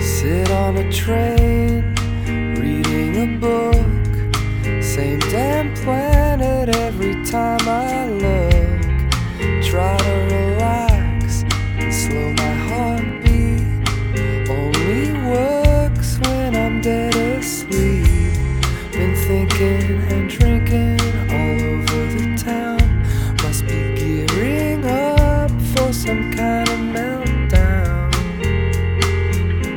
Sit on a train, reading a book. Same damn planet every time I look.